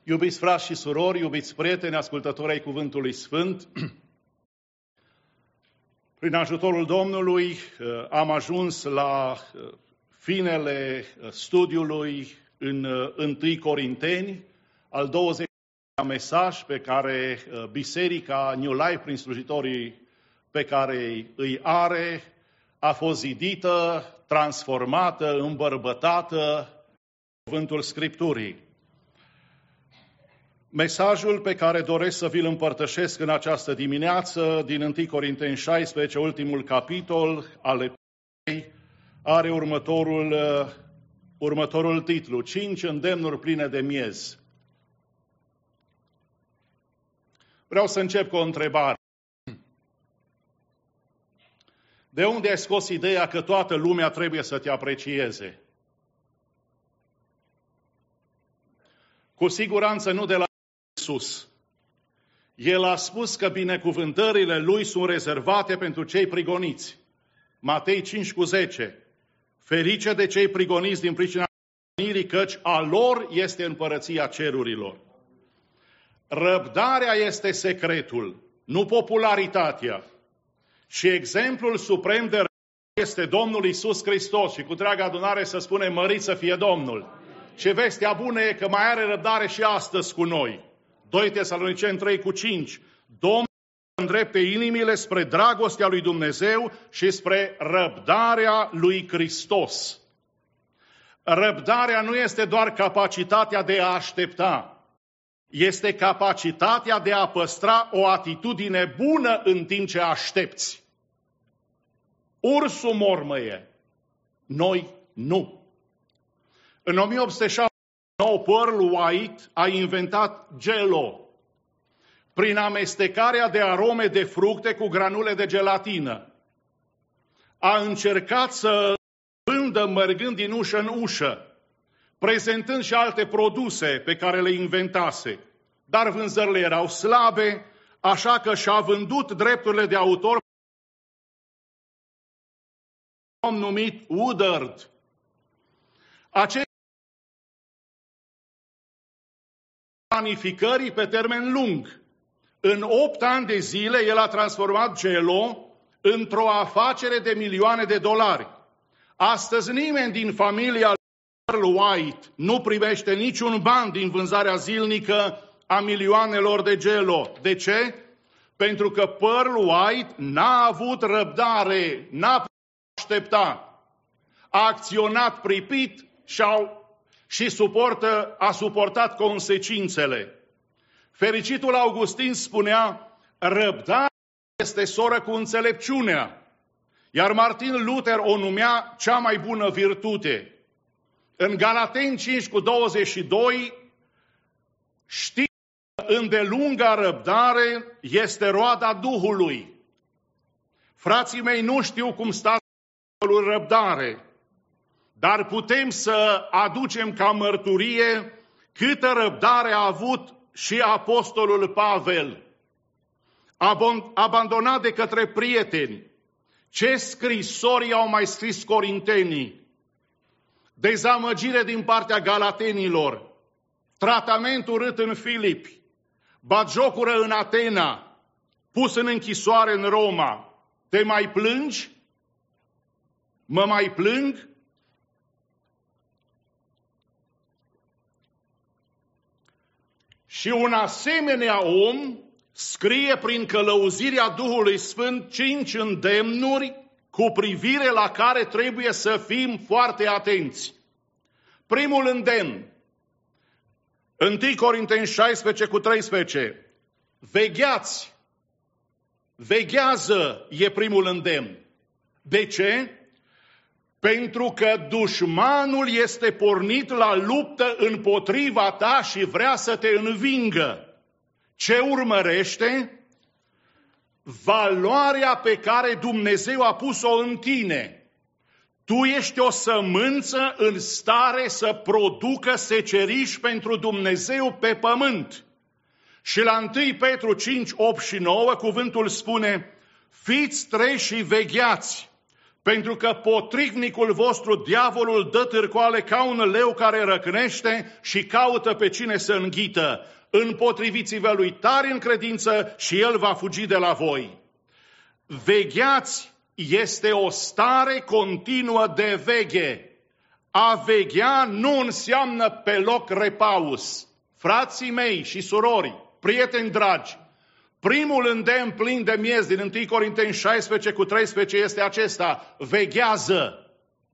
Iubiți frați și surori, iubiți prieteni, ascultători ai Cuvântului Sfânt, prin ajutorul Domnului am ajuns la finele studiului în 1 Corinteni, al 20-lea mesaj pe care Biserica New Life, prin slujitorii pe care îi are, a fost zidită, transformată, îmbărbătată în Cuvântul Scripturii. Mesajul pe care doresc să vi-l împărtășesc în această dimineață, din 1 Corinteni 16, ultimul capitol al epistolei, are următorul titlu: 5 îndemnuri pline de miez. Vreau să încep cu o întrebare. De unde ai scos ideea că toată lumea trebuie să te aprecieze? Cu siguranță nu de la Iisus. El a spus că binecuvântările Lui sunt rezervate pentru cei prigoniți. Matei 5:10. Ferice de cei prigoniți din pricina prigonirii, căci a lor este împărăția cerurilor. Răbdarea este secretul, nu popularitatea. Și exemplul suprem de răbdare este Domnul Iisus Hristos. Și cu întreaga adunare să spunem: mărit să fie Domnul! Ce vestea bună e că mai are răbdare și astăzi cu noi. 2 Tesaloniceni 3:5. Domnul îndrepte inimile spre dragostea lui Dumnezeu și spre răbdarea lui Hristos. Răbdarea nu este doar capacitatea de a aștepta. Este capacitatea de a păstra o atitudine bună în timp ce aștepți. Ursul mormăie. Noi nu. În 1879, Pearl White a inventat Jell-O prin amestecarea de arome de fructe cu granule de gelatină. A încercat să vândă mergând din ușă în ușă, prezentând și alte produse pe care le inventase. Dar vânzările erau slabe, așa că și-a vândut drepturile de autor numit Woodard. Acest planificării pe termen lung. În 8 ani de zile, el a transformat Jell-O într-o afacere de milioane de dolari. Astăzi nimeni din familia lui White nu primește niciun ban din vânzarea zilnică a milioanelor de Jell-O. De ce? Pentru că Pearl White n-a avut răbdare, n-a așteptat. A acționat pripit și a suportat consecințele. Fericitul Augustin spunea: răbdarea este soră cu înțelepciunea, iar Martin Luther o numea cea mai bună virtute. În Galateni 5:22 știți că îndelunga răbdare este roada Duhului. Frații mei, nu știu cum stați cu răbdare, dar putem să aducem ca mărturie câtă răbdare a avut și apostolul Pavel. Abandonat de către prieteni. Ce scrisori au mai scris corintenii? Dezamăgire din partea galatenilor, tratament urât în Filipi, batjocură în Atena, pus în închisoare în Roma. Te mai plângi? Mă mai plâng? Și un asemenea om scrie prin călăuzirea Duhului Sfânt 5 îndemnuri cu privire la care trebuie să fim foarte atenți. Primul îndemn, 1 Corinteni 16:13. Vegheați! Veghează e primul îndemn. De ce? Pentru că dușmanul este pornit la luptă împotriva ta și vrea să te învingă. Ce urmărește? Valoarea pe care Dumnezeu a pus-o în tine. Tu ești o sămânță în stare să producă seceriș pentru Dumnezeu pe pământ. Și la 1 Petru 5:8 și 9 cuvântul spune: fiți treji și vegheați, Pentru că potrivnicul vostru, diavolul, dă târcoale ca un leu care răcnește și caută pe cine să înghită. Împotriviți-vă lui tare în credință și el va fugi de la voi. Vegheați este o stare continuă de veghe. A veghea nu înseamnă pe loc repaus. Frații mei și surori, prieteni dragi, primul îndemn plin de miez din 1 Corinteni 16:13 este acesta: veghează.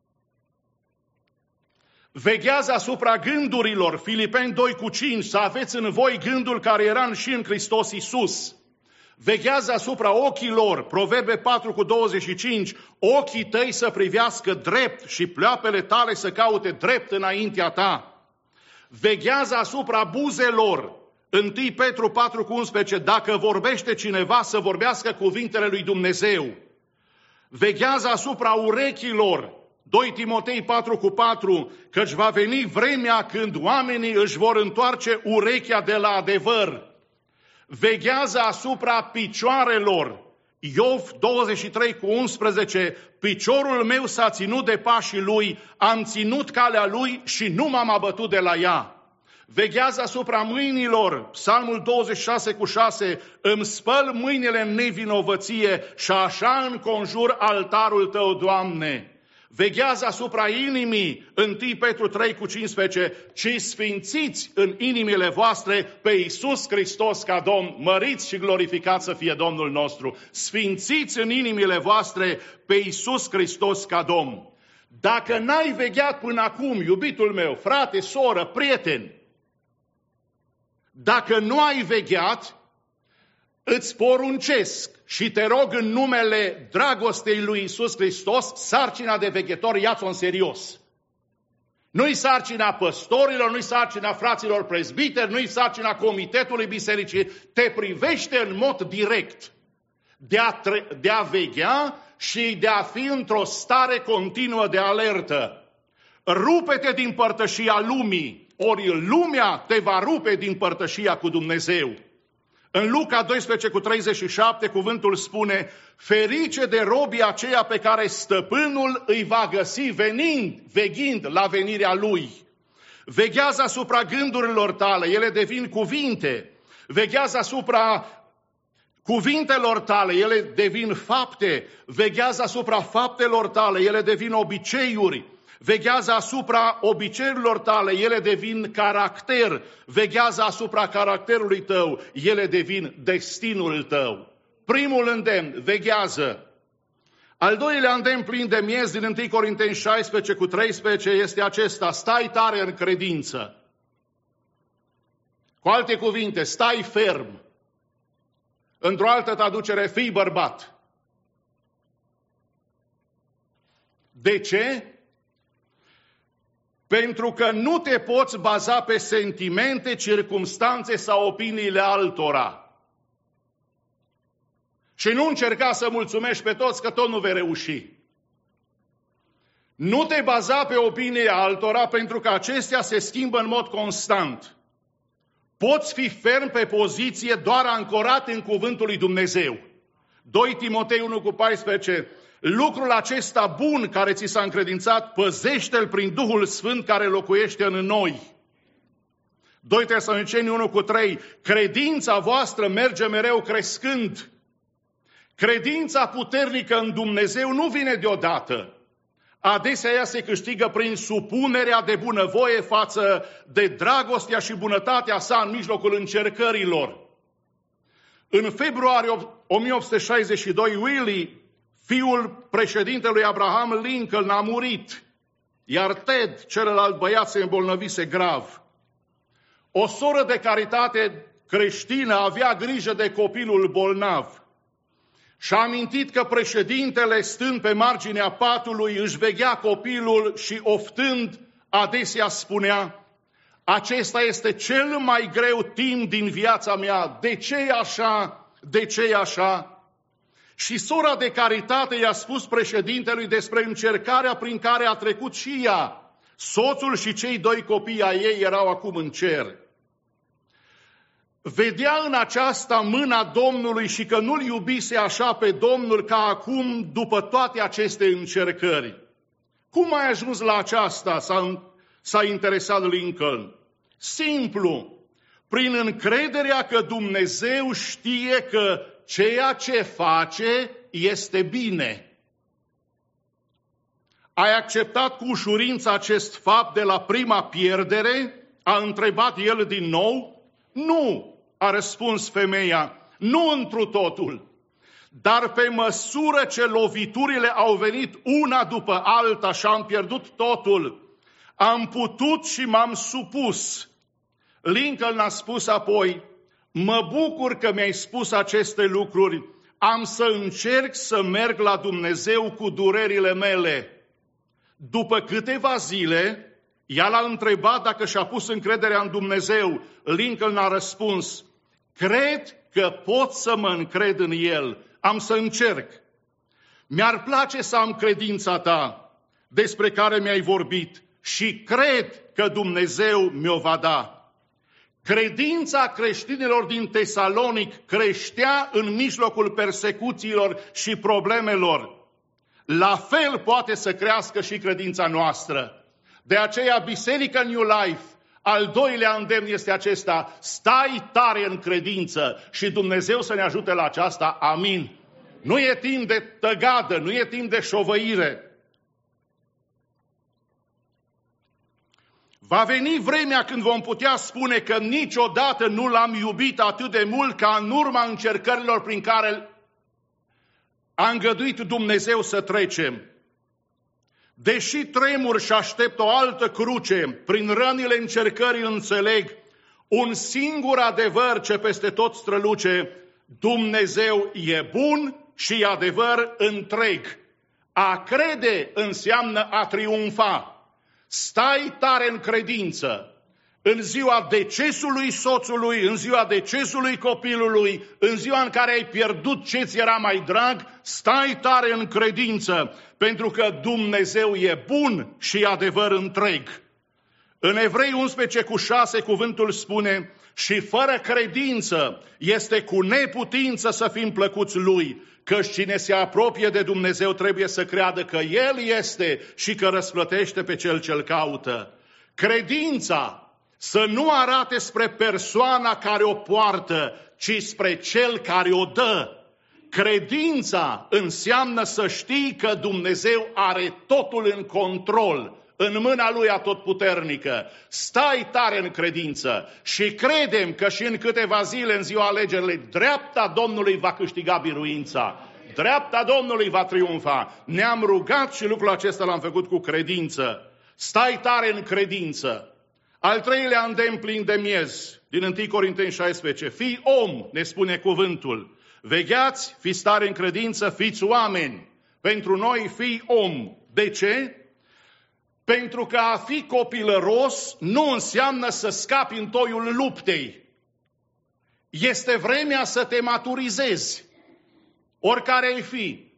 Veghează asupra gândurilor, Filipeni 2:5, să aveți în voi gândul care era și în Hristos Iisus. Veghează asupra ochilor, Proverbe 4:25, ochii tăi să privească drept și pleoapele tale să caute drept înaintea ta. Veghează asupra buzelor, 1 Petru 4:11, dacă vorbește cineva să vorbească cuvintele lui Dumnezeu. Veghează asupra urechilor, 2 Timotei 4:4, căci va veni vremea când oamenii își vor întoarce urechea de la adevăr. Veghează asupra picioarelor, Iov 23:11, piciorul meu s-a ținut de pașii lui, am ținut calea lui și nu m-am abătut de la ea. Veghează asupra mâinilor, Psalmul 26:6, îmi spăl mâinile în nevinovăție și așa înconjur altarul tău, Doamne. Veghează asupra inimii, 1 Petru 3:15, ci sfințiți în inimile voastre pe Iisus Hristos ca Domn, măriți și glorificați să fie Domnul nostru. Sfințiți în inimile voastre pe Iisus Hristos ca Domn. Dacă n-ai vegheat până acum, iubitul meu, frate, soră, prieten, dacă nu ai vegheat, îți poruncesc și te rog în numele dragostei lui Iisus Hristos, sarcina de veghetor, ia-ți-o în serios. Nu-i sarcina păstorilor, nu-i sarcina fraților prezbiteri, nu-i sarcina comitetului bisericii, te privește în mod direct de a veghea și de a fi într-o stare continuă de alertă. Rupe-te din părtășia lumii, ori lumea te va rupe din părtășia cu Dumnezeu. În Luca 12:37 cuvântul spune: ferice de robii aceia pe care stăpânul îi va găsi veghind la venirea lui. Veghează asupra gândurilor tale, ele devin cuvinte. Veghează asupra cuvintelor tale, ele devin fapte. Veghează asupra faptelor tale, ele devin obiceiuri. Veghează asupra obiceiurilor tale, ele devin caracter. Veghează asupra caracterului tău, ele devin destinul tău. Primul îndemn, veghează. Al doilea îndemn plin de miez din 1 Corinteni 16:13 este acesta: stai tare în credință. Cu alte cuvinte, stai ferm. Într-o altă traducere, fii bărbat. De ce? Pentru că nu te poți baza pe sentimente, circumstanțe sau opiniile altora. Și nu încerca să mulțumești pe toți, că tot nu vei reuși. Nu te baza pe opiniile altora, pentru că acestea se schimbă în mod constant. Poți fi ferm pe poziție doar ancorat în cuvântul lui Dumnezeu. 2 Timotei 1:14, lucrul acesta bun care ți s-a încredințat, păzește-l prin Duhul Sfânt care locuiește în noi. 2 Tesaloniceni 1:3, credința voastră merge mereu crescând. Credința puternică în Dumnezeu nu vine deodată. Adesea ea se câștigă prin supunerea de bunăvoie față de dragostea și bunătatea sa în mijlocul încercărilor. În februarie 1862, Willie, fiul președintelui Abraham Lincoln, a murit, iar Ted, celălalt băiat, se îmbolnăvise grav. O soră de caritate creștină avea grijă de copilul bolnav. Și-a amintit că președintele, stând pe marginea patului, își veghea copilul și oftând, adesea spunea: acesta este cel mai greu timp din viața mea, de ce e așa, de ce e așa? Și sora de caritate i-a spus președintelui despre încercarea prin care a trecut și ea. Soțul și cei 2 copii ai ei erau acum în cer. vedea în aceasta mâna Domnului și că nu-L iubise așa pe Domnul ca acum după toate aceste încercări. Cum ai ajuns la aceasta? S-a interesat Lincoln. Simplu, prin încrederea că Dumnezeu știe că ceea ce face este bine. Ai acceptat cu ușurință acest fapt de la prima pierdere? A întrebat el din nou. Nu, a răspuns femeia, nu întru totul. Dar pe măsură ce loviturile au venit una după alta și am pierdut totul, am putut și m-am supus. Lincoln a spus apoi, mă bucur că mi-ai spus aceste lucruri, am să încerc să merg la Dumnezeu cu durerile mele. După câteva zile, ea l-a întrebat dacă și-a pus încrederea în Dumnezeu. Lincoln a răspuns, cred că pot să mă încred în El. Am să încerc. Mi-ar place să am credința ta despre care mi-ai vorbit și cred că Dumnezeu mi-o va da. Credința creștinilor din Tesalonic creștea în mijlocul persecuțiilor și problemelor. La fel poate să crească și credința noastră. De aceea, Biserica New Life, al doilea îndemn este acesta, stai tare în credință și Dumnezeu să ne ajute la aceasta, amin. Nu e timp de tăgadă, nu e timp de șovăire. Va veni vremea când vom putea spune că niciodată nu l-am iubit atât de mult ca în urma încercărilor prin care a îngăduit Dumnezeu să trecem. Deși tremur și aștept o altă cruce, prin rănile încercării înțeleg un singur adevăr ce peste tot străluce, Dumnezeu e bun și adevăr întreg. A crede înseamnă a triumfa. Stai tare în credință. În ziua decesului soțului, în ziua decesului copilului, în ziua în care ai pierdut ce ți era mai drag, stai tare în credință, pentru că Dumnezeu e bun și adevăr întreg. În Evrei 11:6 cuvântul spune, și fără credință este cu neputință să fim plăcuți Lui, căci cine se apropie de Dumnezeu trebuie să creadă că El este și că răsplătește pe cel ce-L caută. Credința să nu arate spre persoana care o poartă, ci spre Cel care o dă. Credința înseamnă să știi că Dumnezeu are totul în control, în mâna Lui atotputernică. Stai tare în credință și credem că și în câteva zile, în ziua alegerilor, dreapta Domnului va câștiga biruința. Dreapta Domnului va triumfa. Ne-am rugat și lucrul acesta l-am făcut cu credință. Stai tare în credință. Al treilea îndemn plin de miez, din 1 Corinteni 16. Fii om, ne spune cuvântul. Vegheați, fiți tare în credință, fiți oameni. Pentru noi fii om. De ce? Pentru că a fi copilăros nu înseamnă să scapi în toiul luptei. Este vremea să te maturizezi, oricare ai fi.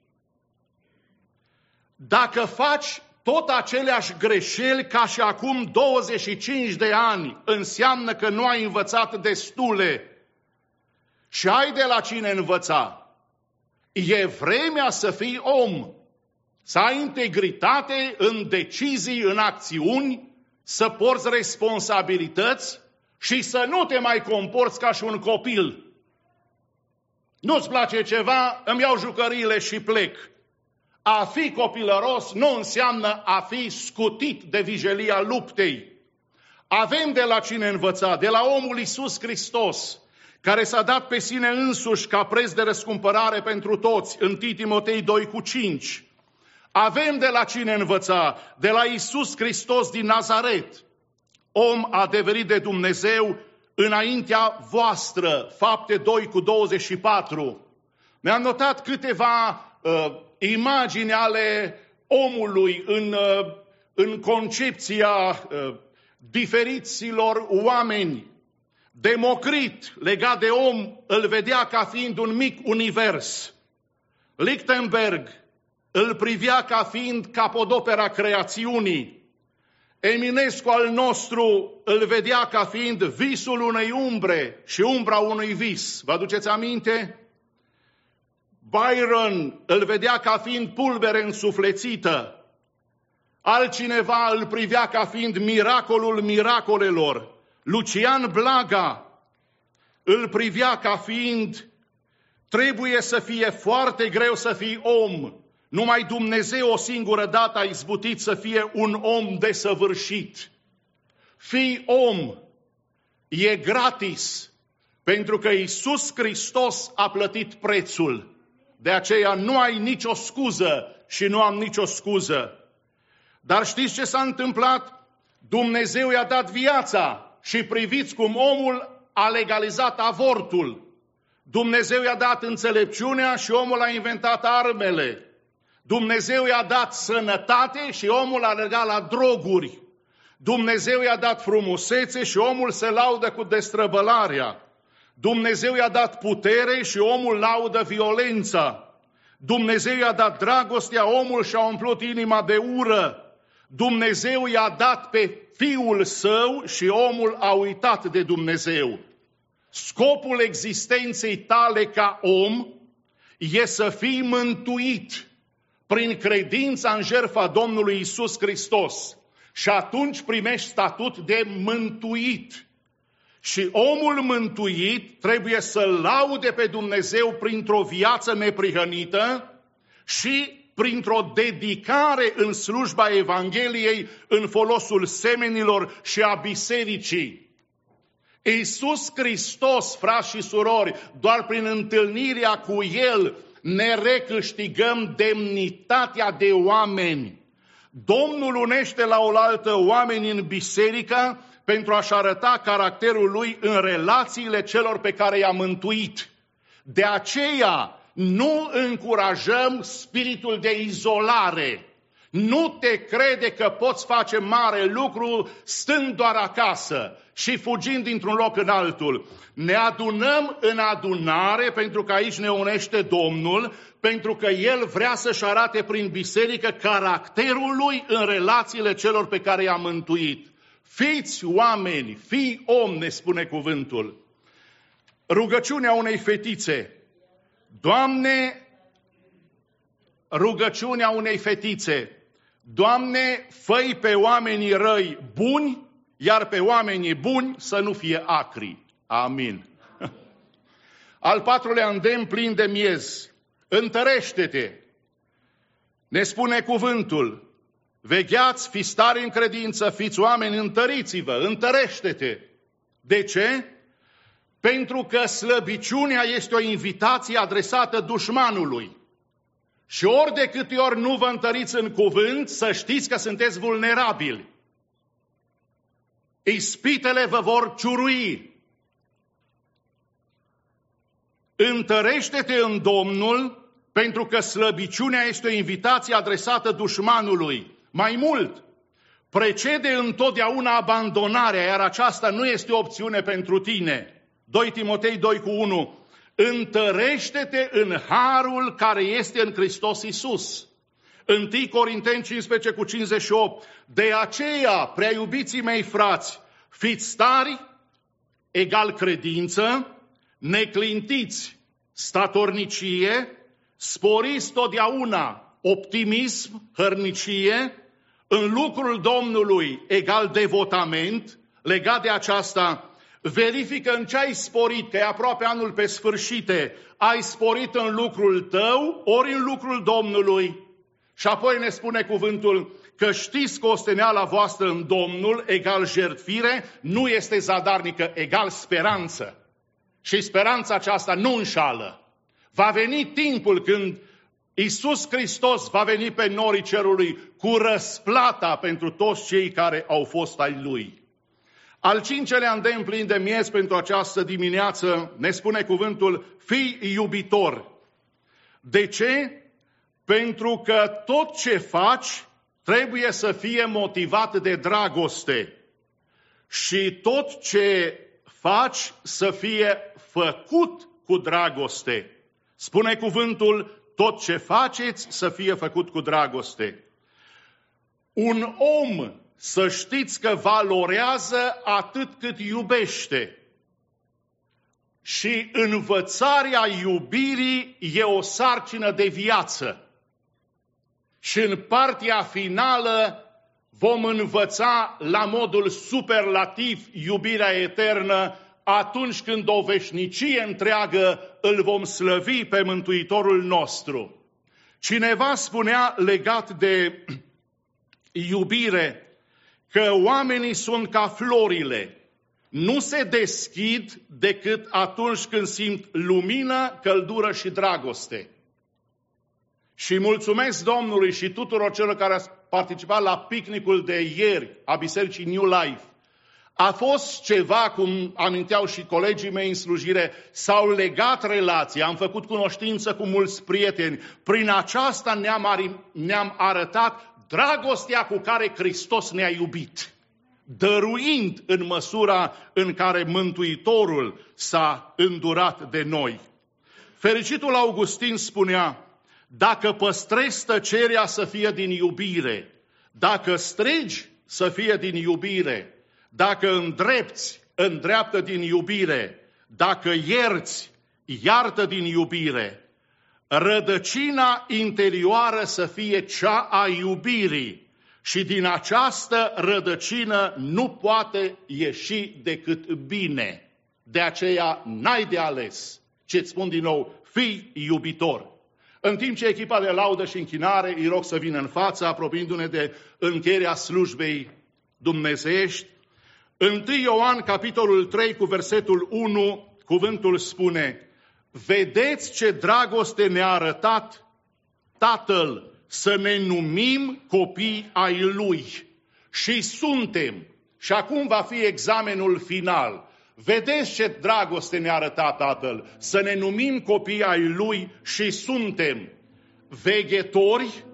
Dacă faci tot aceleași greșeli ca și acum 25 de ani, înseamnă că nu ai învățat destule și ai de la cine învăța. E vremea să fii om, să ai integritate în decizii, în acțiuni, să porți responsabilități și să nu te mai comporți ca și un copil. Nu-ți place ceva, îmi iau jucăriile și plec. A fi copilăros nu înseamnă a fi scutit de vijelia luptei. Avem de la cine învăța, de la omul Iisus Hristos, care s-a dat pe sine însuși ca preț de răscumpărare pentru toți, în Timotei 2:5. Avem de la cine învăța, de la Iisus Hristos din Nazaret, om adeverit de Dumnezeu înaintea voastră, Fapte 2:24. Mi-am notat câteva imagini ale omului în concepția diferiților oameni. Democrit, legat de om, îl vedea ca fiind un mic univers. Lichtenberg îl privea ca fiind capodopera creațiunii. Eminescu al nostru îl vedea ca fiind visul unei umbre și umbra unui vis. Vă aduceți aminte? Byron îl vedea ca fiind pulbere însuflețită. Altcineva îl privea ca fiind miracolul miracolelor. Lucian Blaga îl privea ca fiind trebuie să fie foarte greu să fii om. Numai Dumnezeu o singură dată a izbutit să fie un om desăvârșit. Fii om e gratis, pentru că Iisus Hristos a plătit prețul. De aceea nu ai nicio scuză și nu am nicio scuză. Dar știți ce s-a întâmplat? Dumnezeu i-a dat viața și priviți cum omul a legalizat avortul. Dumnezeu i-a dat înțelepciunea și omul a inventat armele. Dumnezeu i-a dat sănătate și omul a alergat la droguri. Dumnezeu i-a dat frumusețe și omul se laudă cu destrăbălarea. Dumnezeu i-a dat putere și omul laudă violența. Dumnezeu i-a dat dragostea, omul și-a umplut inima de ură. Dumnezeu i-a dat pe Fiul Său și omul a uitat de Dumnezeu. Scopul existenței tale ca om e să fii mântuit prin credința în jertfa Domnului Iisus Hristos. Și atunci primești statut de mântuit. Și omul mântuit trebuie să-L laude pe Dumnezeu printr-o viață neprihănită și printr-o dedicare în slujba Evangheliei în folosul semenilor și a bisericii. Iisus Hristos, frați și surori, doar prin întâlnirea cu El ne recâștigăm demnitatea de oameni. Domnul unește la oaltă oameni în biserică pentru a-și arăta caracterul Lui în relațiile celor pe care i-a mântuit. De aceea nu încurajăm spiritul de izolare. Nu te crede că poți face mare lucru stând doar acasă și fugind dintr-un loc în altul. Ne adunăm în adunare pentru că aici ne unește Domnul, pentru că El vrea să-și arate prin biserică caracterul Lui în relațiile celor pe care i-a mântuit. Fiți oameni, fii om, ne spune cuvântul. Rugăciunea unei fetițe. Doamne, rugăciunea unei fetițe. Doamne, fă-i pe oamenii răi buni, iar pe oamenii buni să nu fie acri. Amin. Al patrulea îndemn plin de miez. Întărește-te. Ne spune cuvântul. Vegheați, fiți tari în credință, fiți oameni, întăriți-vă, întărește-te. De ce? Pentru că slăbiciunea este o invitație adresată dușmanului. Și ori de câte ori nu vă întăriți în cuvânt, să știți că sunteți vulnerabili. Ispitele vă vor ciurui. Întărește-te în Domnul, pentru că slăbiciunea este o invitație adresată dușmanului. Mai mult, precede întotdeauna abandonarea, iar aceasta nu este o opțiune pentru tine. 2 Timotei 2:1. Întărește-te în harul care este în Hristos Iisus. 1 Corinteni 15:58. De aceea, prea iubiții mei frați, fiți tari, egal credință, neclintiți, statornicie, sporiți totdeauna optimism, hărnicie, în lucrul Domnului egal devotament. Legat de aceasta, verifică în ce ai sporit, că e aproape anul pe sfârșite, ai sporit în lucrul tău, ori în lucrul Domnului. Și apoi ne spune cuvântul că știți că osteneala voastră în Domnul, egal jertfire, nu este zadarnică, egal speranță. Și speranța aceasta nu înșală. Va veni timpul când Iisus Hristos va veni pe norii cerului cu răsplata pentru toți cei care au fost ai Lui. Al cincelea îndemn plin de miez pentru această dimineață ne spune cuvântul, fii iubitor. De ce? Pentru că tot ce faci trebuie să fie motivat de dragoste. Și tot ce faci să fie făcut cu dragoste. Spune cuvântul, tot ce faceți să fie făcut cu dragoste. Un om să știți că valorează atât cât iubește. Și învățarea iubirii e o sarcină de viață. Și în partea finală vom învăța la modul superlativ iubirea eternă atunci când o veșnicie întreagă îl vom slăvi pe Mântuitorul nostru. Cineva spunea legat de iubire că oamenii sunt ca florile. Nu se deschid decât atunci când simt lumină, căldură și dragoste. Și mulțumesc Domnului și tuturor celor care au participat la picnicul de ieri a Bisericii New Life. A fost ceva, cum aminteau și colegii mei în slujire, s-au legat relații, am făcut cunoștință cu mulți prieteni. Prin aceasta ne-am arătat dragostea cu care Hristos ne-a iubit, dăruind în măsura în care Mântuitorul s-a îndurat de noi. Fericitul Augustin spunea: dacă păstrezi tăcerea, să fie din iubire, dacă strigi, să fie din iubire, dacă îndrepți, îndreaptă din iubire, dacă ierți, iartă din iubire. Rădăcina interioară să fie cea a iubirii și din această rădăcină nu poate ieși decât bine. De aceea n-ai de ales, ce-ți spun din nou, fii iubitor. În timp ce echipa de laudă și închinare îi rog să vină în față, apropiindu-ne de încheierea slujbei dumnezeiești, 1 Ioan, capitolul 3, cu versetul 1, cuvântul spune: vedeți ce dragoste ne-a arătat Tatăl, să ne numim copii ai Lui. Și suntem. Și acum va fi examenul final. Vedeți ce dragoste ne-a arătat Tatăl, să ne numim copii ai Lui și suntem. Veghetori?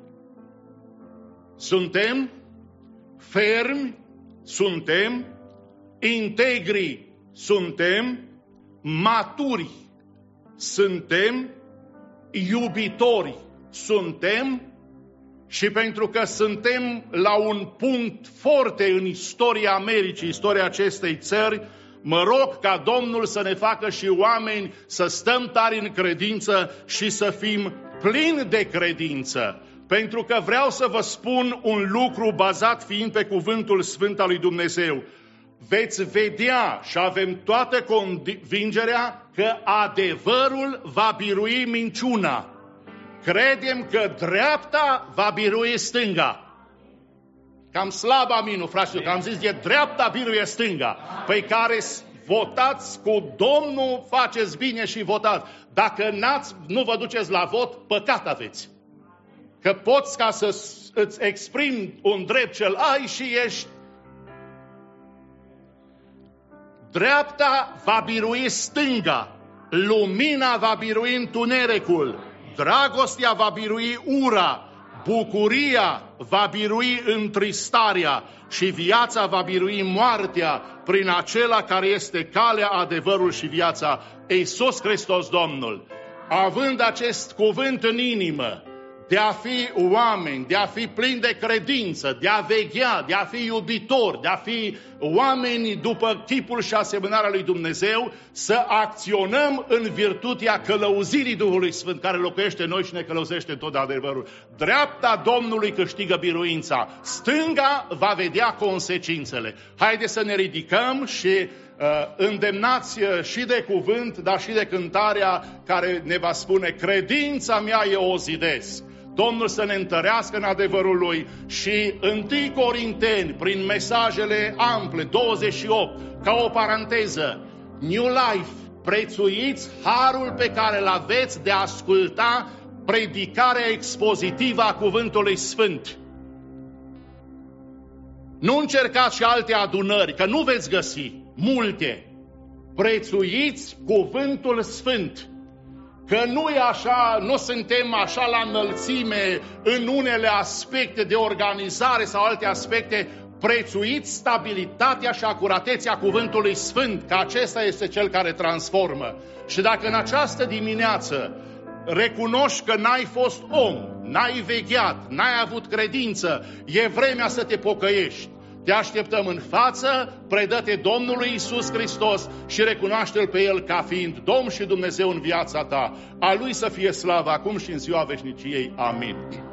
Suntem? Fermi? Suntem? Integri? Suntem? Maturi? Suntem? Iubitori? Suntem? Și pentru că suntem la un punct forte în istoria Americii, istoria acestei țări, mă rog ca Domnul să ne facă și oameni să stăm tari în credință și să fim plini de credință. Pentru că vreau să vă spun un lucru bazat fiind pe cuvântul sfânt al lui Dumnezeu. Veți vedea și avem toată convingerea că adevărul va birui minciuna. Credem că dreapta va birui stânga. Cam slab aminul, fraților, că am zis, e dreapta biruie stânga. Păi care votați cu Domnul, faceți bine și votați. Dacă nu vă duceți la vot, păcat aveți. Că poți ca să îți exprimi un drept ce-l ai și ești. Dreapta va birui stânga, lumina va birui întunericul, dragostea va birui ura, bucuria va birui întristarea și viața va birui moartea prin acela care este calea, adevărul și viața, Iisus Hristos Domnul. Având acest cuvânt în inimă, de a fi oameni, de a fi plini de credință, de a veghea, de a fi iubitori, de a fi oameni după chipul și asemănarea lui Dumnezeu, să acționăm în virtutea călăuzirii Duhului Sfânt, care locuiește în noi și ne călăuzește în tot adevărul. Dreapta Domnului câștigă biruința, stânga va vedea consecințele. Haideți să ne ridicăm și îndemnați și de cuvânt, dar și de cântarea care ne va spune: credința mea eu o zidesc. Domnul să ne întărească în adevărul Lui. Și 1 Corinteni, prin mesajele ample, 28, ca o paranteză, New Life, prețuiți harul pe care îl aveți de a asculta predicarea expozitivă a Cuvântului Sfânt. Nu încercați și alte adunări, că nu veți găsi multe. Prețuiți Cuvântul Sfânt. Că nu e așa, nu suntem așa la înălțime în unele aspecte de organizare sau alte aspecte. Prețuiți stabilitatea și acuratețea Cuvântului Sfânt, că acesta este cel care transformă. Și dacă în această dimineață recunoști că n-ai fost om, n-ai vegheat, n-ai avut credință, e vremea să te pocăiești. Te așteptăm în față, predă-te Domnului Iisus Hristos și recunoaște-L pe El ca fiind Domn și Dumnezeu în viața ta. A Lui să fie slavă acum și în ziua veșniciei. Amin.